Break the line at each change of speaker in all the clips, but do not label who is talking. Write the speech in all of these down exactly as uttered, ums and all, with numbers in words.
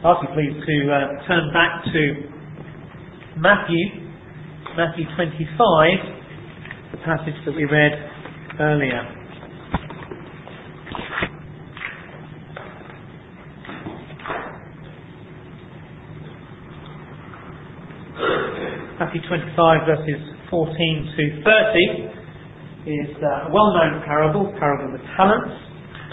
Ask you please to uh, turn back to Matthew, Matthew twenty-five, the passage that we read earlier. Matthew twenty-five, verses fourteen to thirty, is uh, a well-known parable, parable of the talents.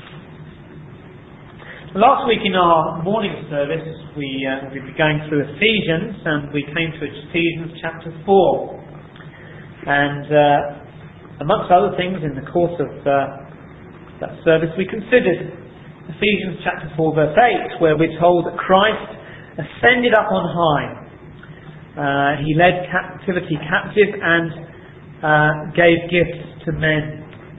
Last week in our morning service we uh, we were going through Ephesians, and we came to Ephesians chapter four, and uh, amongst other things in the course of uh, that service we considered Ephesians chapter four verse eight, where we're told that Christ ascended up on high. Uh, he led captivity captive and uh, gave gifts to men,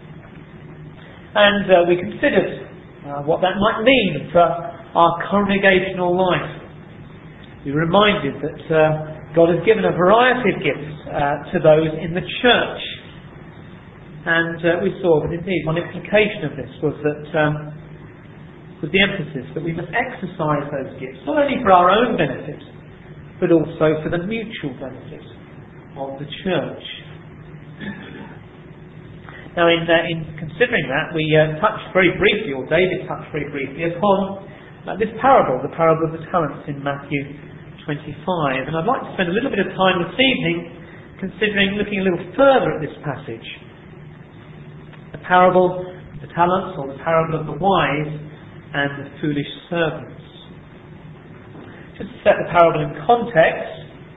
and uh, we considered Uh, what that might mean for our congregational life. We were reminded that uh, God has given a variety of gifts uh, to those in the church, and uh, we saw that indeed one implication of this was that um, was the emphasis that we must exercise those gifts not only for our own benefit but also for the mutual benefit of the church. Now, in, uh, in considering that, we uh, touched very briefly, or David touched very briefly, upon uh, this parable, the parable of the talents in Matthew twenty-five. And I'd like to spend a little bit of time this evening considering, looking a little further at this passage. The parable of the talents, or the parable of the wise and the foolish servants. Just to set the parable in context,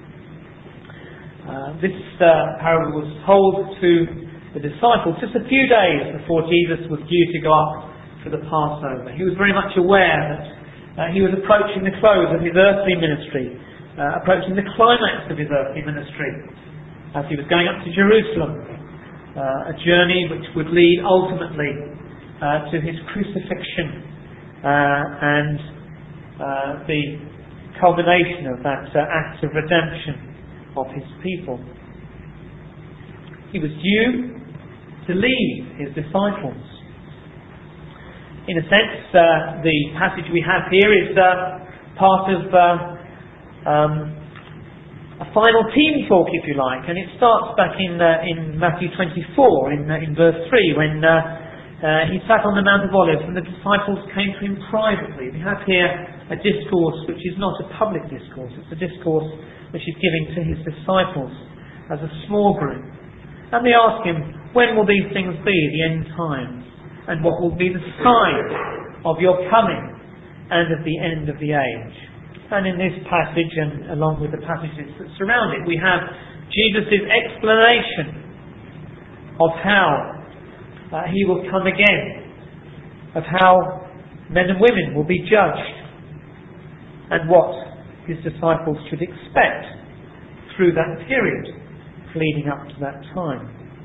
uh, this uh, parable was told to the disciples just a few days before Jesus was due to go up for the Passover. He was very much aware that uh, he was approaching the close of his earthly ministry, uh, approaching the climax of his earthly ministry, as he was going up to Jerusalem, uh, a journey which would lead ultimately uh, to his crucifixion uh, and uh, the culmination of that uh, act of redemption of his people. He was due to leave his disciples. In a sense, uh, the passage we have here is uh, part of uh, um, a final team talk, if you like, and it starts back in uh, in Matthew twenty-four, in uh, in verse three, when uh, uh, he sat on the Mount of Olives and the disciples came to him privately. We have here a discourse which is not a public discourse; it's a discourse which he's giving to his disciples as a small group. And they ask him, when will these things be, the end times? And what will be the sign of your coming and of the end of the age? And in this passage, and along with the passages that surround it, we have Jesus' explanation of how uh, he will come again, of how men and women will be judged, and what his disciples should expect through that period leading up to that time.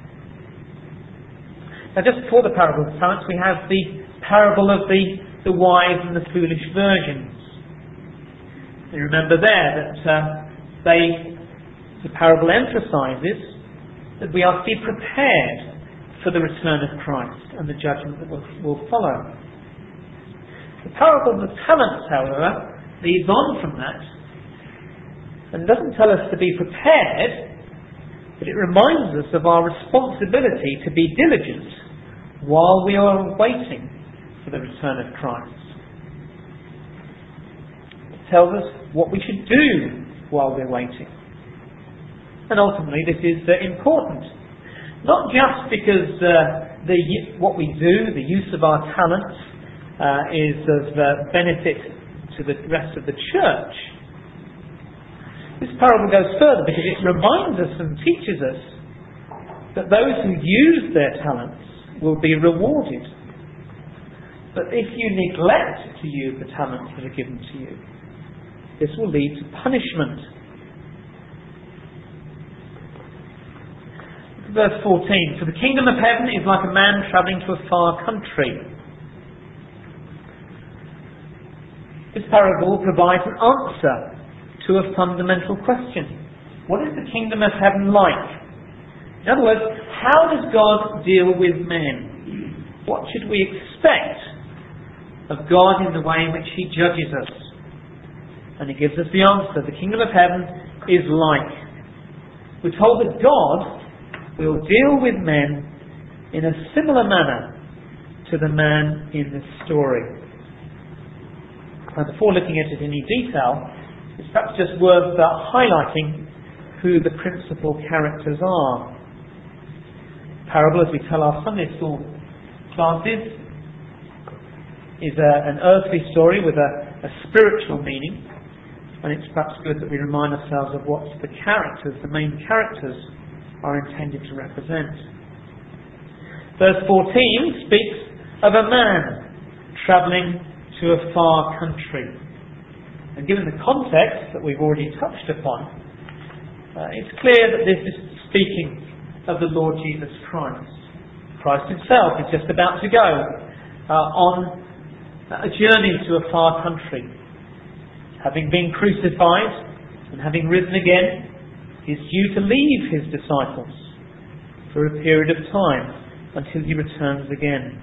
Now, just before the parable of the talents, we have the parable of the, the wise and the foolish virgins. You remember there that uh, they, the parable emphasises that we are to be prepared for the return of Christ and the judgment that will, will follow. The parable of the talents, however, leads on from that and doesn't tell us to be prepared, but it reminds us of our responsibility to be diligent while we are waiting for the return of Christ. It tells us what we should do while we're waiting. And ultimately this is uh, important. Not just because uh, the what we do, the use of our talents, uh, is of uh, benefit to the rest of the church. This parable goes further because it reminds us and teaches us that those who use their talents will be rewarded. But if you neglect to use the talents that are given to you, this will lead to punishment. Verse fourteen, for the kingdom of heaven is like a man travelling to a far country. This parable provides an answer to a fundamental question. What is the kingdom of heaven like? In other words, how does God deal with men? What should we expect of God in the way in which he judges us? And he gives us the answer. The kingdom of heaven is like. We're told that God will deal with men in a similar manner to the man in this story. Now, before looking at it in any detail, it's perhaps just worth uh, highlighting who the principal characters are. Parable, as we tell our Sunday school classes, is a, an earthly story with a, a spiritual meaning, and it's perhaps good that we remind ourselves of what the characters, the main characters, are intended to represent. Verse fourteen speaks of a man travelling to a far country. And given the context that we've already touched upon, uh, it's clear that this is speaking of the Lord Jesus Christ. Christ himself is just about to go uh, on a journey to a far country. Having been crucified and having risen again, he is due to leave his disciples for a period of time until he returns again.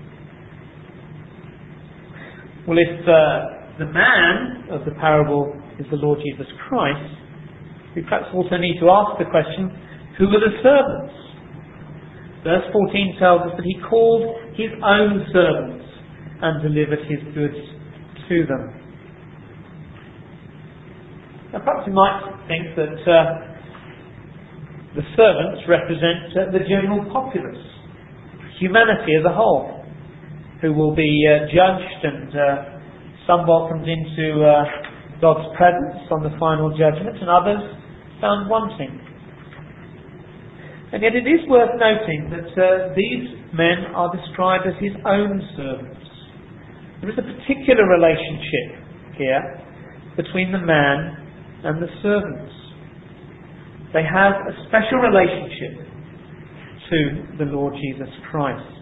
Well, if uh, the man of the parable is the Lord Jesus Christ, we perhaps also need to ask the question, who are the servants? Verse fourteen tells us that he called his own servants and delivered his goods to them. Now perhaps you might think that uh, the servants represent uh, the general populace, humanity as a whole, who will be uh, judged and uh, some welcomed into uh, God's presence on the final judgment, and others found wanting. And yet it is worth noting that uh, these men are described as his own servants. There is a particular relationship here between the man and the servants. They have a special relationship to the Lord Jesus Christ.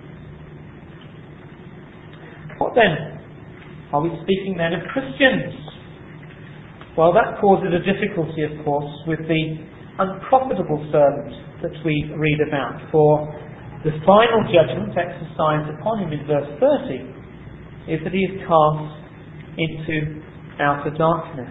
What then? Are we speaking then of Christians? Well, that causes a difficulty, of course, with the unprofitable servant that we read about. For the final judgment exercised upon him in verse thirty is that he is cast into outer darkness.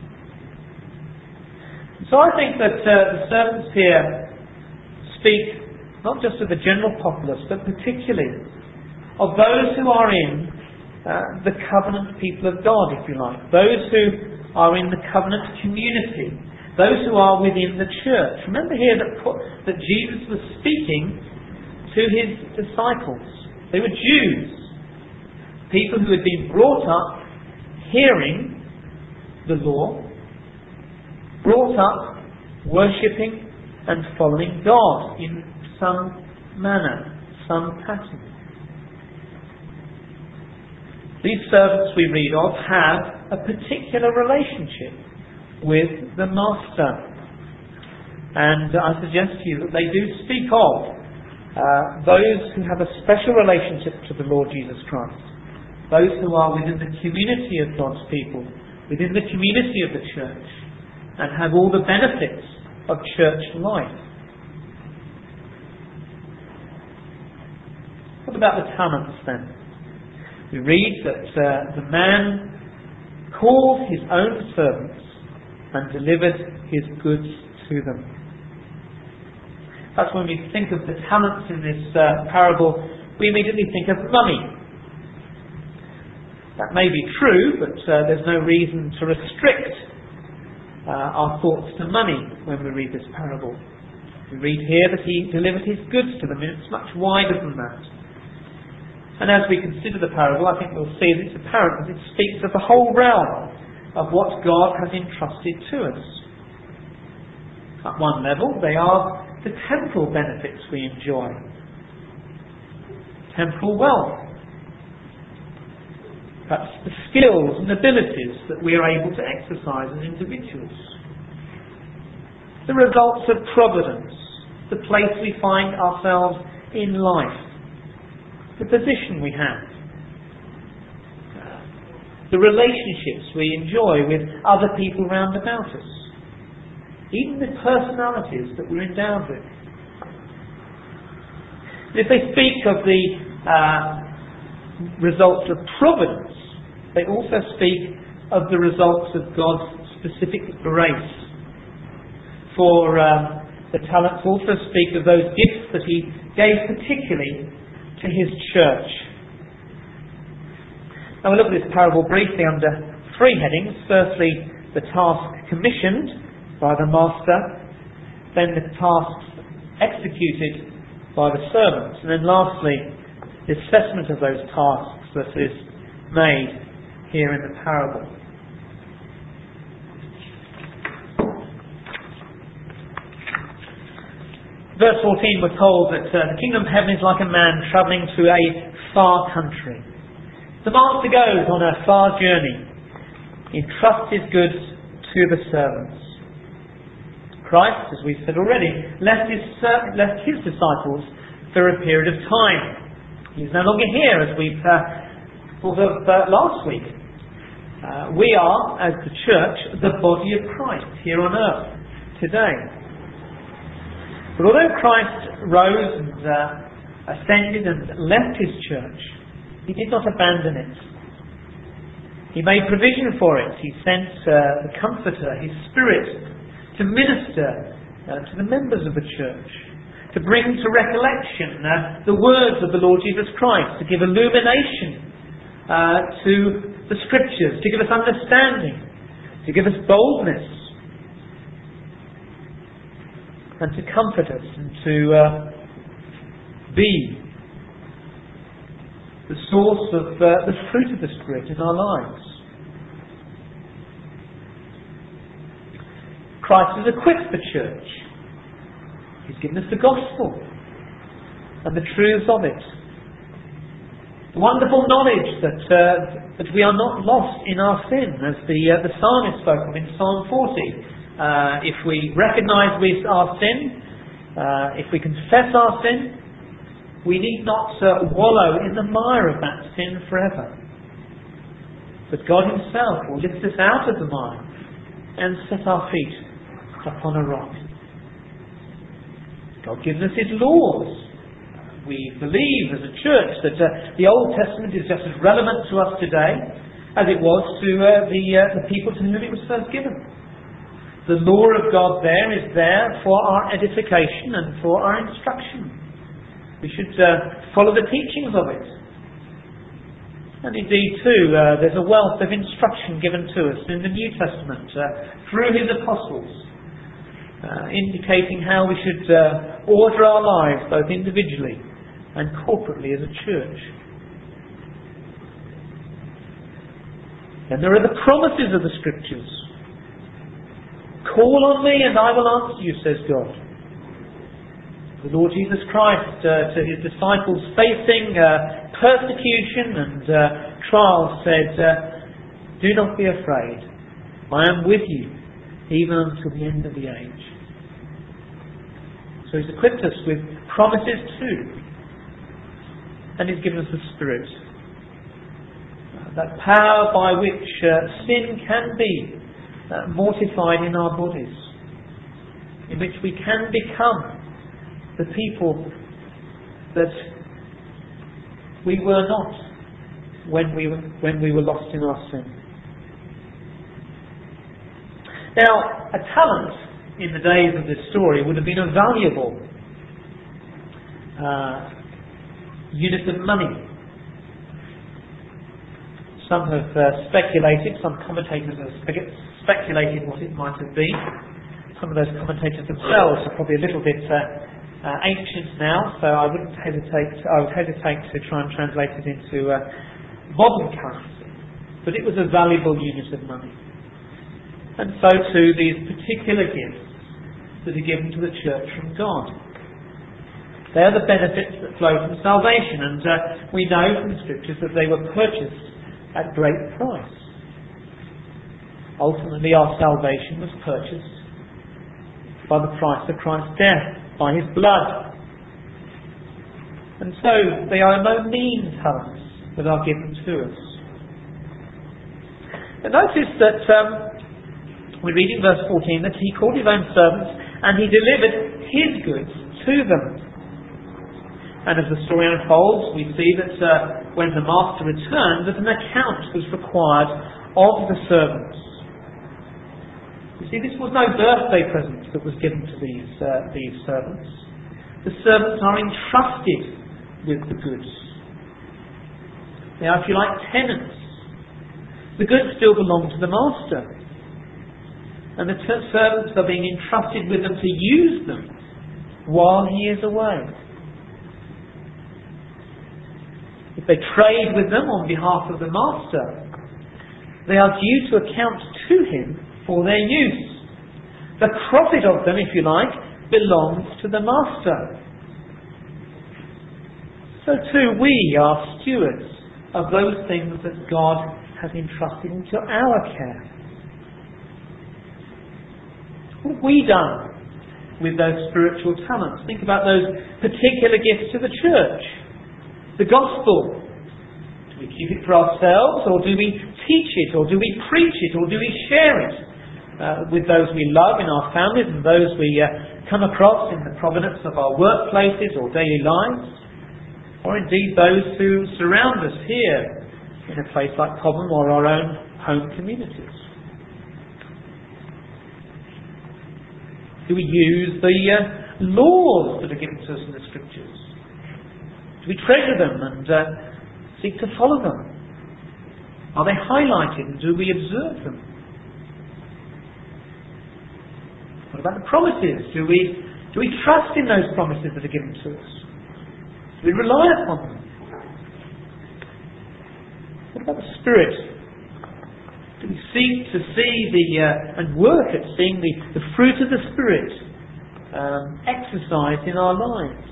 So I think that uh, the servants here speak not just of the general populace, but particularly of those who are in uh, the covenant people of God, if you like. Those who are in the covenant community. Those who are within the church. Remember here that, that Jesus was speaking to his disciples. They were Jews. People who had been brought up hearing the law, brought up worshipping and following God in some manner, some pattern. These servants we read of have a particular relationship with the Master. And I suggest to you that they do speak of uh, those who have a special relationship to the Lord Jesus Christ. Those who are within the community of God's people, within the community of the church, and have all the benefits of church life. What about the talents then? We read that uh, the man called his own servants and delivered his goods to them. That's when we think of the talents in this uh, parable, we immediately think of money. That may be true, but uh, there's no reason to restrict uh, our thoughts to money when we read this parable. We read here that he delivered his goods to them, and it's much wider than that. And as we consider the parable, I think we'll see that it's apparent that it speaks of the whole realm of what God has entrusted to us. At one level, they are the temporal benefits we enjoy. Temporal wealth. Perhaps the skills and abilities that we are able to exercise as individuals. The results of providence, the place we find ourselves in life, the position we have, the relationships we enjoy with other people round about us, even the personalities that we're endowed with. If they speak of the uh, results of providence, they also speak of the results of God's specific grace. For um, the talents also speak of those gifts that he gave particularly to his church. Now we'll look at this parable briefly under three headings. Firstly, the task commissioned by the master, then the tasks executed by the servants, and then lastly, the assessment of those tasks that is made here in the parable. Verse fourteen, we're told that uh, the kingdom of heaven is like a man travelling to a far country. The master goes on a far journey. He entrusts his goods to the servants. Christ, as we've said already, left his, uh, left his disciples for a period of time. He's no longer here, as we've uh, thought of uh, last week. Uh, we are, as the church, the body of Christ here on earth today. But although Christ rose and uh, ascended and left his church, he did not abandon it. He made provision for it. He sent uh, the Comforter, his Spirit, to minister uh, to the members of the church, to bring to recollection uh, the words of the Lord Jesus Christ, to give illumination uh, to the Scriptures, to give us understanding, to give us boldness, and to comfort us, and to uh, be the source of uh, the fruit of the Spirit in our lives. Christ has equipped the church. He's given us the gospel and the truths of it. The wonderful knowledge that uh, that we are not lost in our sin, as the uh, the psalmist spoke of in Psalm forty. Uh, if we recognise we our sin, uh, if we confess our sin, we need not uh, wallow in the mire of that sin forever. But God himself will lift us out of the mire and set our feet upon a rock. God gives us his laws. We believe as a church that uh, the Old Testament is just as relevant to us today as it was to uh, the, uh, the people to whom it was first given. The law of God there is there for our edification and for our instruction. We should uh, follow the teachings of it. And indeed too, uh, there's a wealth of instruction given to us in the New Testament uh, through his apostles, uh, indicating how we should uh, order our lives both individually and corporately as a church. And there are the promises of the Scriptures. Call on me and I will answer you, says God. The Lord Jesus Christ uh, to his disciples facing uh, persecution and uh, trials said, uh, do not be afraid. I am with you even until the end of the age. So he's equipped us with promises too. And he's given us the Spirit. Uh, that power by which uh, sin can be uh, mortified in our bodies. In which we can become the people that we were not when we were, when we were lost in our sin. Now, a talent in the days of this story would have been a valuable uh, unit of money. Some have uh, speculated, some commentators have spe- speculated what it might have been. Some of those commentators themselves are probably a little bit uh, Uh, ancient now, so I wouldn't hesitate. I would hesitate to try and translate it into uh, modern currency. But it was a valuable unit of money, and so too these particular gifts that are given to the church from God. They are the benefits that flow from salvation, and uh, we know from the Scriptures that they were purchased at great price. Ultimately, our salvation was purchased by the price of Christ's death, by his blood. And so they are no mean talents that are given to us. But notice that um, we read in verse fourteen that he called his own servants and he delivered his goods to them. And as the story unfolds, we see that uh, when the master returned, that an account was required of the servants. You see, this was no birthday present that was given to these, uh, these servants. The servants are entrusted with the goods. They are, if you like, tenants. The goods still belong to the master. And the t- servants are being entrusted with them to use them while he is away. If they trade with them on behalf of the master, they are due to account to him for their use. The profit of them, if you like, belongs to the master. So too we are stewards of those things that God has entrusted into our care. What have we done with those spiritual talents? Think about those particular gifts to the church. The gospel. Do we keep it for ourselves, or do we teach it, or do we preach it, or do we share it uh, with those we love in our families and those we uh, come across in the providence of our workplaces or daily lives, or indeed those who surround us here in a place like Cobham or our own home communities? Do we use the uh, laws that are given to us in the Scriptures? Do we treasure them and uh, seek to follow them? Are they highlighted and do we observe them? What about the promises? Do we, do we trust in those promises that are given to us? Do we rely upon them? What about the Spirit? Do we seek to see the uh, and work at seeing the, the fruit of the Spirit um, exercised in our lives?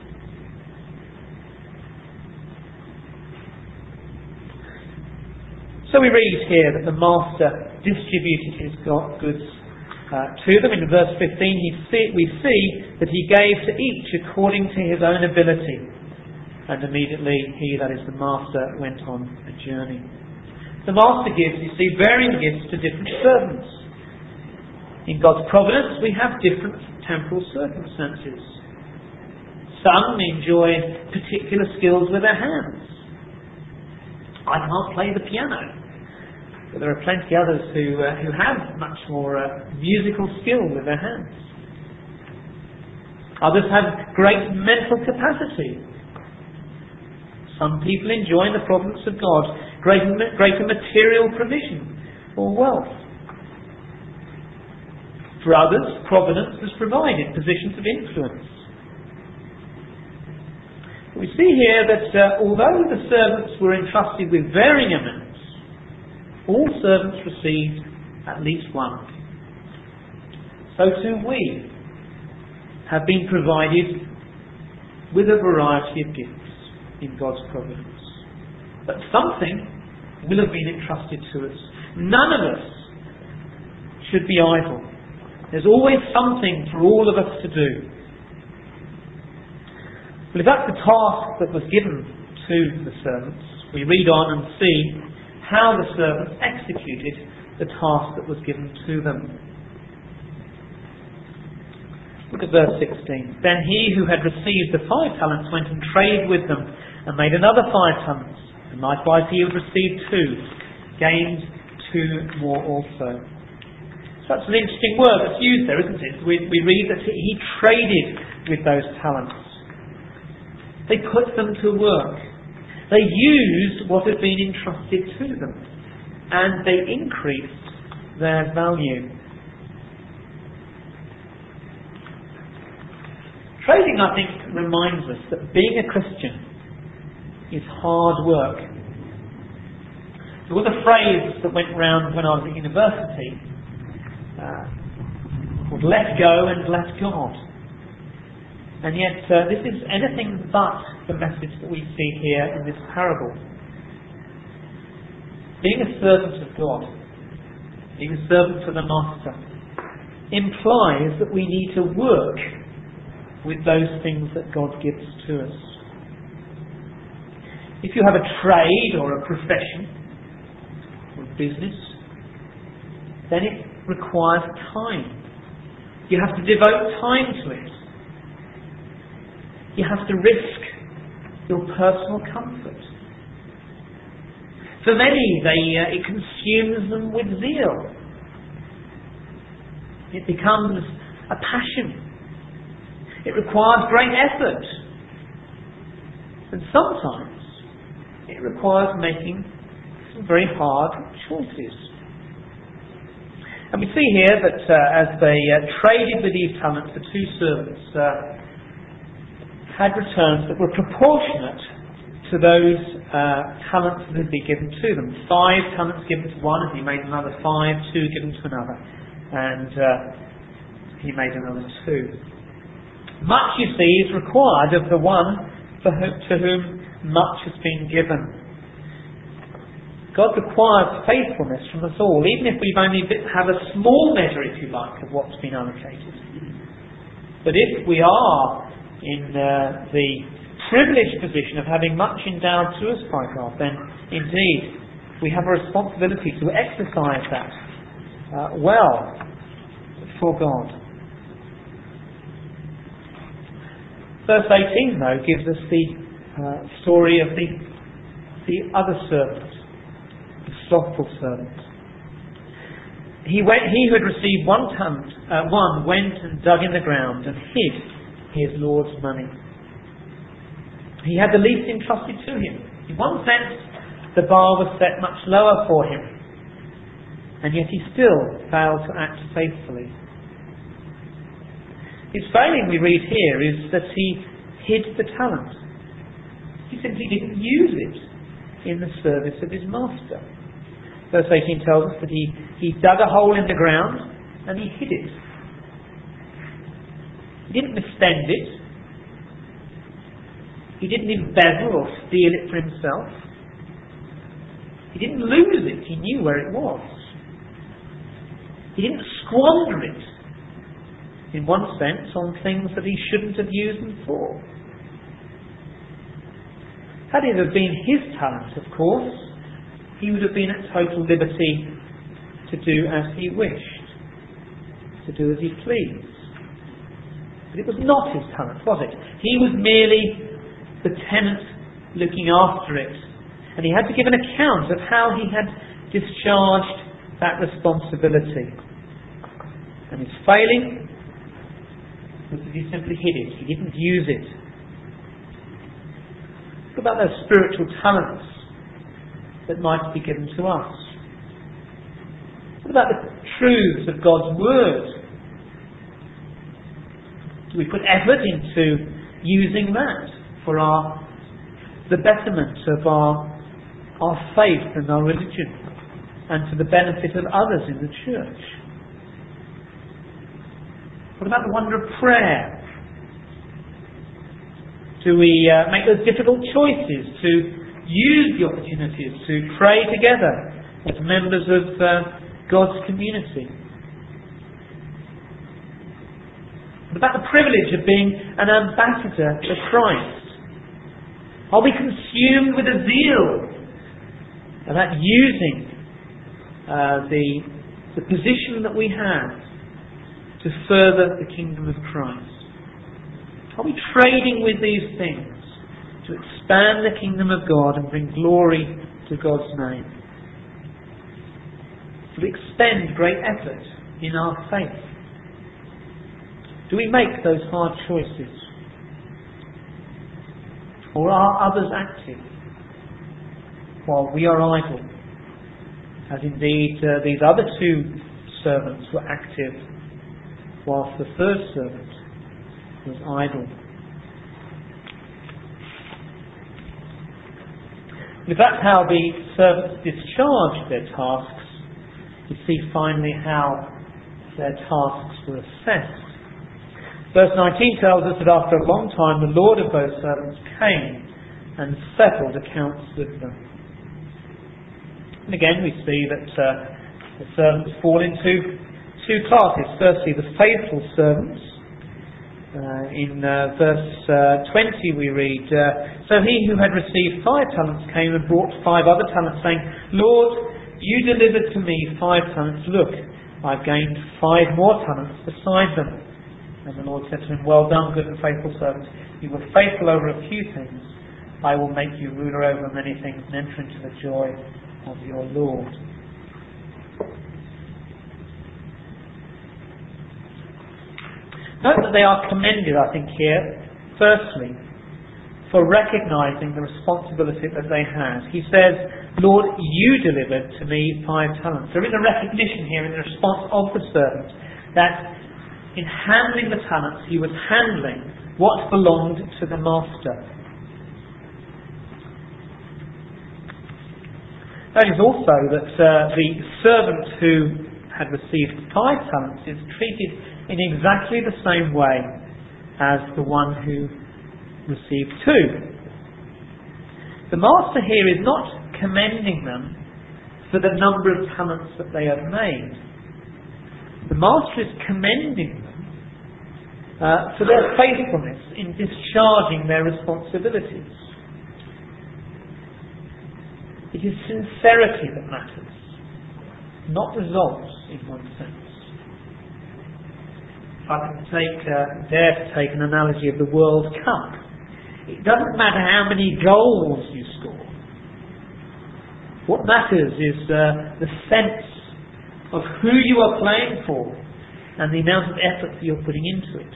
So we read here that the master distributed his goods uh, to them. In verse fifteen he see, we see that he gave to each according to his own ability. And immediately he, that is the master, went on a journey. The master gives, you see, varying gifts to different servants. In God's providence we have different temporal circumstances. Some enjoy particular skills with their hands. I can't play the piano, but there are plenty others who uh, who have much more uh, musical skill with their hands. Others have great mental capacity. Some people enjoy in the providence of God greater, greater material provision or wealth. For others, providence has provided positions of influence. We see here that uh, although the servants were entrusted with varying amounts, all servants received at least one. So too we have been provided with a variety of gifts in God's providence. But something will have been entrusted to us. None of us should be idle. There's always something for all of us to do. Well, if that's the task that was given to the servants, we read on and see how the servants executed the task that was given to them. Look at verse sixteen. Then he who had received the five talents went and traded with them and made another five talents. And likewise he who had received two gained two more also. So that's an interesting word that's used there, isn't it? We, we read that he traded with those talents. They put them to work. They used what had been entrusted to them, and they increased their value. Trading, I think, reminds us that being a Christian is hard work. There was a phrase that went round when I was at university uh, called "let go and let God." And yet uh, this is anything but the message that we see here in this parable. Being a servant of God, being a servant to the Master, implies that we need to work with those things that God gives to us. If you have a trade or a profession or business, then it requires time. You have to devote time to it. You have to risk your personal comfort. For many, they, uh, it consumes them with zeal. It becomes a passion. It requires great effort. And sometimes it requires making some very hard choices. And we see here that uh, as they uh, traded with these talents, the two servants uh, had returns that were proportionate to those uh, talents that had been given to them. Five talents given to one, and he made another five, two given to another, and uh, he made another two. Much, you see, is required of the one for whom, to whom much has been given. God requires faithfulness from us all, even if we've only have a small measure, if you like, of what's been allocated. But if we are in uh, the privileged position of having much endowed to us by God, then indeed we have a responsibility to exercise that uh, well for God. Verse eighteen, though, gives us the uh, story of the the other servant, the slothful servant. He went. He who had received one talent, uh, one went and dug in the ground and hid his Lord's money. He had the least entrusted to him. In one sense, the bar was set much lower for him, and yet he still failed to act faithfully. His failing, we read here, is that he hid the talent. He simply didn't use it in the service of his master. Verse eighteen tells us that he, he dug a hole in the ground and he hid it. He didn't misspend it. He didn't embezzle or steal it for himself. He didn't lose it. He knew where it was. He didn't squander it, in one sense, on things that he shouldn't have used them for. Had it have been his talent, of course, he would have been at total liberty to do as he wished, to do as he pleased. But it was not his talent, was it? He was merely the tenant looking after it, and he had to give an account of how he had discharged that responsibility. And his failing was that he simply hid it. He didn't use it. What about those spiritual talents that might be given to us? What about the truths of God's Word? Do we put effort into using that for our the betterment of our our faith and our religion, and for the benefit of others in the church? What about the wonder of prayer? Do we uh, make those difficult choices to use the opportunities to pray together as members of uh, God's community? What about the privilege of being an ambassador for Christ? Are we consumed with a zeal about using uh, the, the position that we have to further the kingdom of Christ? Are we trading with these things to expand the kingdom of God and bring glory to God's name? Do we expend great effort in our faith? Do we make those hard choices? Or are others active while we are idle? As indeed uh, these other two servants were active, whilst the third servant was idle. If that's how the servants discharged their tasks, you see finally how their tasks were assessed. Verse nineteen tells us that after a long time the Lord of those servants came and settled accounts with them. And again we see that uh, the servants fall into two classes. Firstly, the faithful servants. Uh, in uh, verse uh, twenty we read, uh, So he who had received five talents came and brought five other talents, saying, Lord, you delivered to me five talents. Look, I've gained five more talents beside them. And the Lord said to him, Well done, good and faithful servant. You were faithful over a few things. I will make you ruler over many things and enter into the joy of your Lord. Note that they are commended, I think, here, firstly, for recognising the responsibility that they had. He says, Lord, you delivered to me five talents. There is a recognition here in the response of the servant that in handling the talents, he was handling what belonged to the master. That is also that uh, the servant who had received five talents is treated in exactly the same way as the one who received two. The master here is not commending them for the number of talents that they have made. The master is commending them uh, for their faithfulness in discharging their responsibilities. It is sincerity that matters, not results in one sense. If I can take, uh, dare to take an analogy of the World Cup, it doesn't matter how many goals you score. What matters is uh, the sense of who you are playing for and the amount of effort that you're putting into it.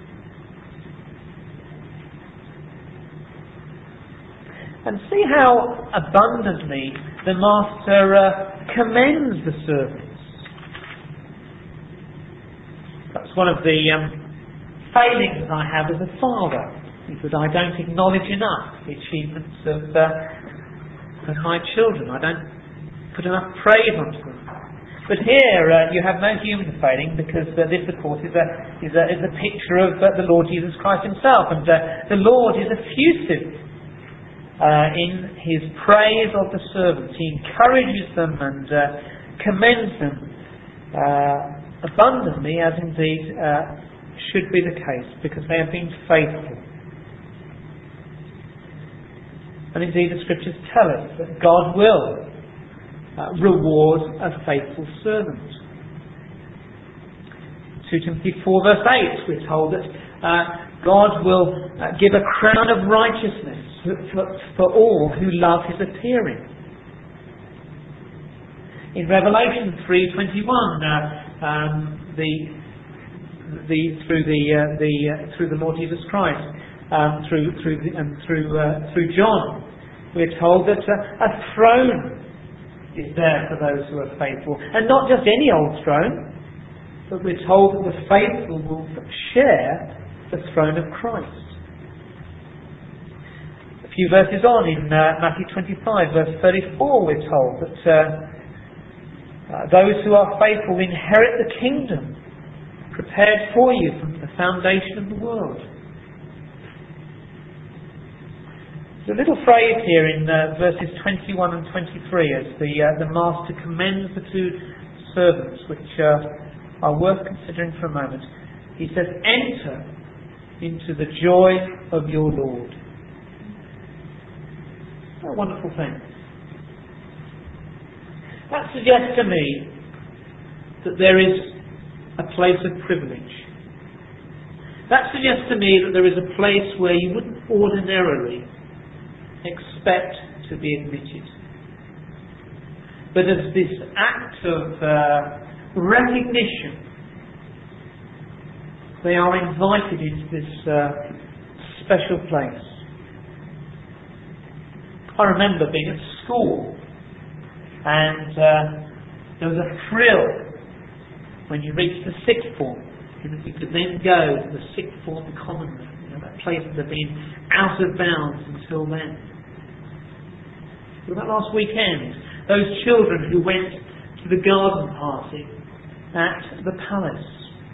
And see how abundantly the master uh, commends the servants. That's one of the um, failings I have as a father, is that I don't acknowledge enough the achievements of, uh, of my children. I don't put enough praise onto them. But here uh, you have no human failing, because uh, this, of course, is a, is a, is a picture of uh, the Lord Jesus Christ himself. And uh, the Lord is effusive Uh, in his praise of the servants. He encourages them and uh, commends them uh, abundantly, as indeed uh, should be the case, because they have been faithful. And indeed the scriptures tell us that God will uh, reward a faithful servant. Second Timothy four verse eight, we're told that uh, God will uh, give a crown of righteousness For, for all who love his appearing. In Revelation three twenty-one, uh, um, the the through the uh, the uh, through the Lord Jesus Christ, um, through through the, and through uh, through John, we're told that uh, a throne is there for those who are faithful, and not just any old throne, but we're told that the faithful will share the throne of Christ. A few verses on, in uh, Matthew twenty-five, verse thirty-four, we're told that uh, uh, those who are faithful inherit the kingdom prepared for you from the foundation of the world. There's a little phrase here in uh, verses twenty-one and twenty-three as the uh, the master commends the two servants, which uh, are worth considering for a moment. He says, "Enter into the joy of your Lord." What a wonderful thing. That suggests to me that there is a place of privilege. That suggests to me that there is a place where you wouldn't ordinarily expect to be admitted. But as this act of uh, recognition, they are invited into this uh, special place. I remember being at school, and uh, there was a thrill when you reached the sixth form, and that you could then go to the sixth form common room, you know, that place that had been out of bounds until then. But that last weekend, those children who went to the garden party at the palace,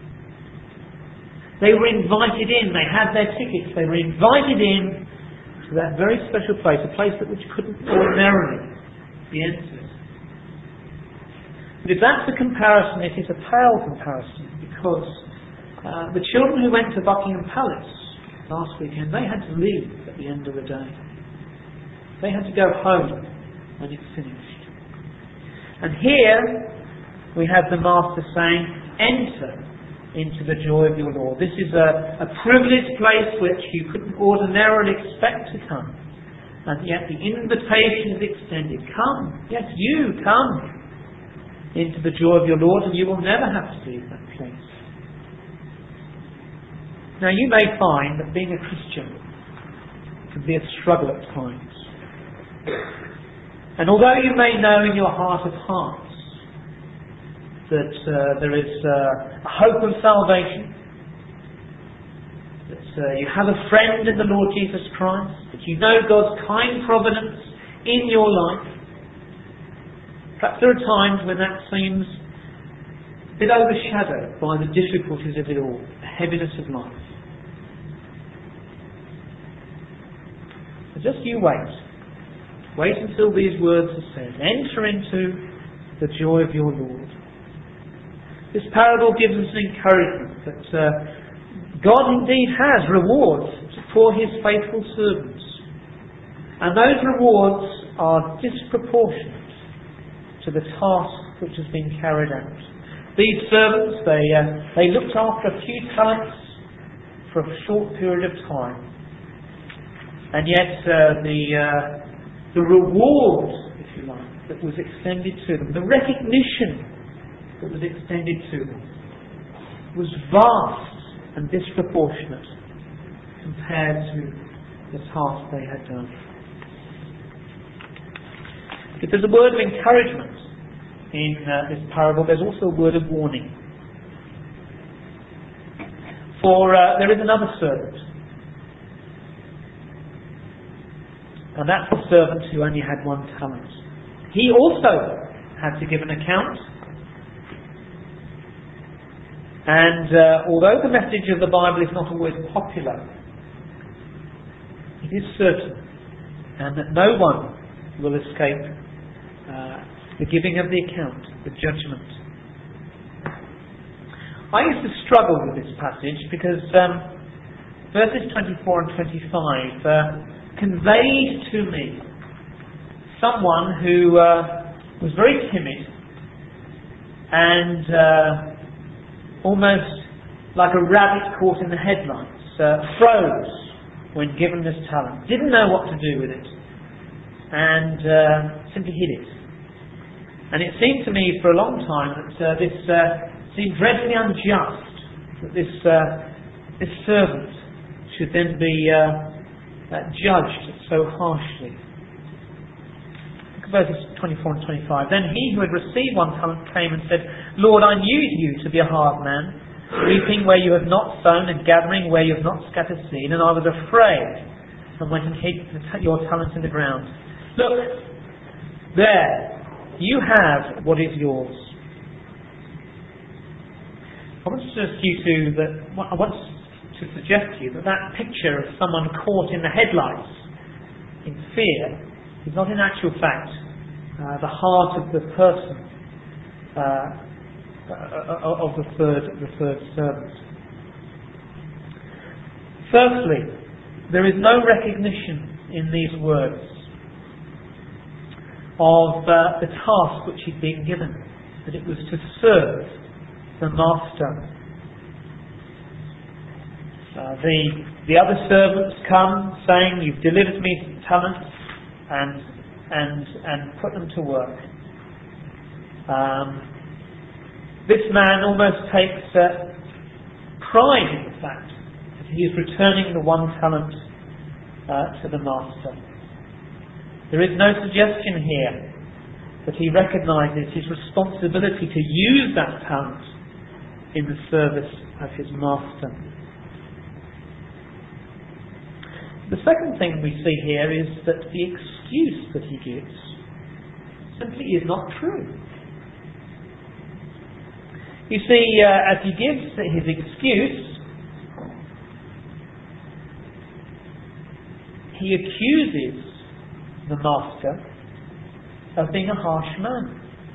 they were invited in, they had their tickets, they were invited in to that very special place, a place that which couldn't ordinarily be entered. But if that's a comparison, it is a pale comparison, because uh, the children who went to Buckingham Palace last weekend, they had to leave at the end of the day. They had to go home when it finished. And here we have the Master saying, enter into the joy of your Lord. This is a, a privileged place which you couldn't ordinarily expect to come. And yet the invitation is extended. Come, yes, you come into the joy of your Lord, and you will never have to leave that place. Now you may find that being a Christian can be a struggle at times. And although you may know in your heart of hearts that uh, there is uh, a hope of salvation, that uh, you have a friend in the Lord Jesus Christ, that you know God's kind providence in your life, perhaps there are times when that seems a bit overshadowed by the difficulties of it all, the heaviness of life. But just you wait. Wait until these words are said. Enter into the joy of your Lord. This parable gives us an encouragement that uh, God indeed has rewards for His faithful servants. And those rewards are disproportionate to the task which has been carried out. These servants, they uh, they looked after a few talents for a short period of time. And yet uh, the uh, the reward, if you like, that was extended to them, the recognition that was extended to them, was vast and disproportionate compared to the task they had done. If there's a word of encouragement in uh, this parable, there's also a word of warning. For uh, there is another servant, and that's the servant who only had one talent. He also had to give an account. And uh, although the message of the Bible is not always popular, it is certain, and that no one will escape uh, the giving of the account, the judgment. I used to struggle with this passage because um, verses twenty-four and twenty-five uh, conveyed to me someone who uh, was very timid and uh, almost like a rabbit caught in the headlights, uh, froze when given this talent, didn't know what to do with it, and uh, simply hid it. And it seemed to me for a long time that uh, this uh, seemed dreadfully unjust, that this uh, this servant should then be uh, uh, judged so harshly. Look at verses twenty-four and twenty-five. Then he who had received one talent came and said, Lord, I knew you to be a hard man, reaping where you have not sown and gathering where you have not scattered seed, and I was afraid and went and hid your talent in the ground. Look, there, you have what is yours. I want to suggest to you to that. I want to suggest to you that that picture of someone caught in the headlights in fear is not in actual fact uh, the heart of the person uh, of the third the third servant. Firstly, there is no recognition in these words of uh, the task which he'd been given, that it was to serve the master. Uh, the the other servants come saying, "You've delivered me talents," and and and put them to work. Um, this man almost takes uh, pride in the fact that he is returning the one talent uh, to the master. There is no suggestion here that he recognises his responsibility to use that talent in the service of his master. The second thing we see here is that the excuse that he gives simply is not true. You see, uh, as he gives his excuse, he accuses the master of being a harsh man.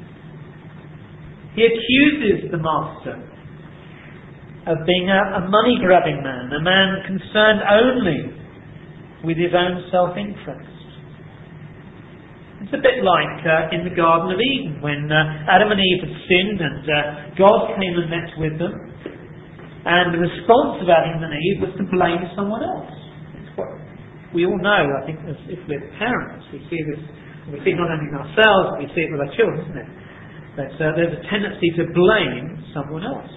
He accuses the master of being a, a money-grabbing man, a man concerned only with his own self-interest. It's a bit like uh, in the Garden of Eden when uh, Adam and Eve had sinned and uh, God came and met with them, and the response of Adam and Eve was to blame someone else. It's what we all know, I think, as if we're parents, we see this, we see it not only in ourselves, but we see it with our children, isn't it? That uh, there's a tendency to blame someone else.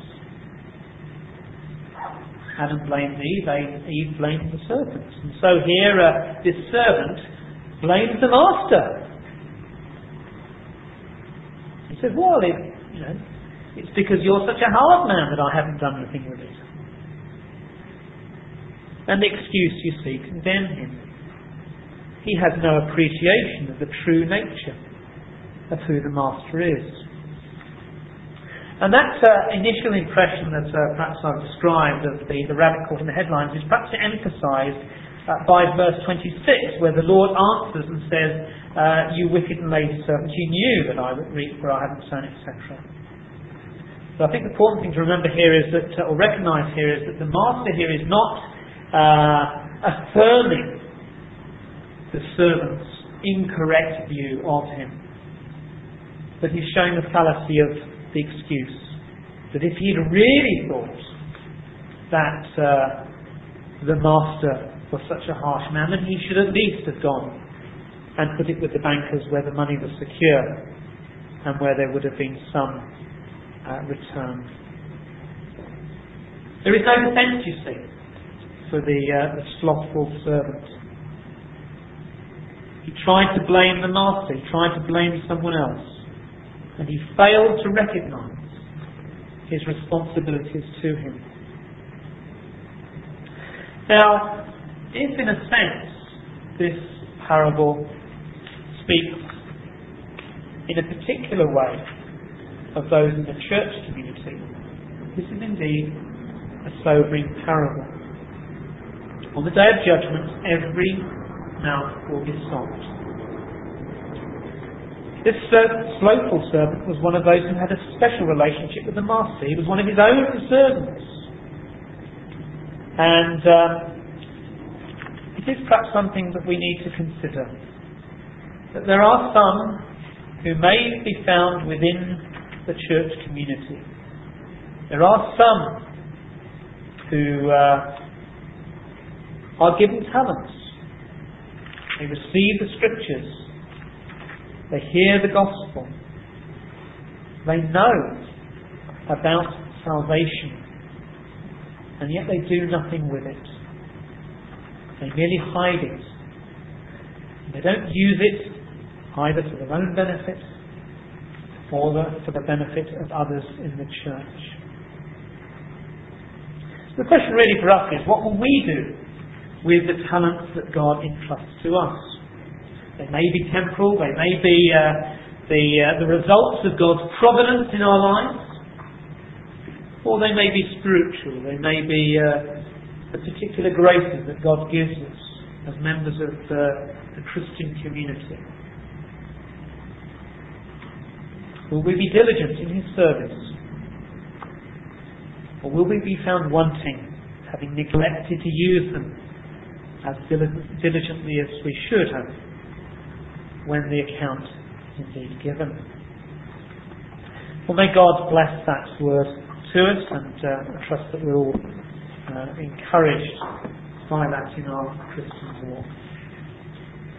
Adam blamed Eve, Eve blamed the serpent. And so here, uh, this servant blames the master. He says, well, it, you know, it's because you're such a hard man that I haven't done anything with it. And the excuse, you see, condemned him. He has no appreciation of the true nature of who the master is. And that uh, initial impression that uh, perhaps I've described of the, the rabbit caught in the headlines is perhaps emphasised uh, by verse twenty-six, where the Lord answers and says, uh, you wicked and lazy servant, you knew that I would reap where I hadn't sown, et cetera. So I think the important thing to remember here is that, uh, or recognise here, is that the master here is not Uh, affirming the servant's incorrect view of him, but he's showing the fallacy of the excuse. That if he'd really thought that uh, the master was such a harsh man, then he should at least have gone and put it with the bankers where the money was secure and where there would have been some uh, return. There is no defence, you see, for the, uh, the slothful servant. He tried to blame the master, he tried to blame someone else, and he failed to recognise his responsibilities to him. Now, if in a sense this parable speaks in a particular way of those in the church community, this is indeed a sobering parable. On the day of judgment, every mouth will be stopped. This slothful servant was one of those who had a special relationship with the master. He was one of his own servants. And um, it is perhaps something that we need to consider. That there are some who may be found within the church community. There are some who Uh, are given talents. They receive the scriptures. They hear the gospel. They know about salvation. And yet they do nothing with it. They merely hide it. They don't use it either for their own benefit or for the benefit of others in the church. So the question really for us is, what will we do with the talents that God entrusts to us? They may be temporal, they may be uh, the, uh, the results of God's providence in our lives, or they may be spiritual, they may be uh, the particular graces that God gives us as members of uh, the Christian community. Will we be diligent in His service? Or will we be found wanting, having neglected to use them as diligently as we should have when the account is indeed given? Well, may God bless that word to us, and uh, I trust that we're all uh, encouraged by that in our Christian walk.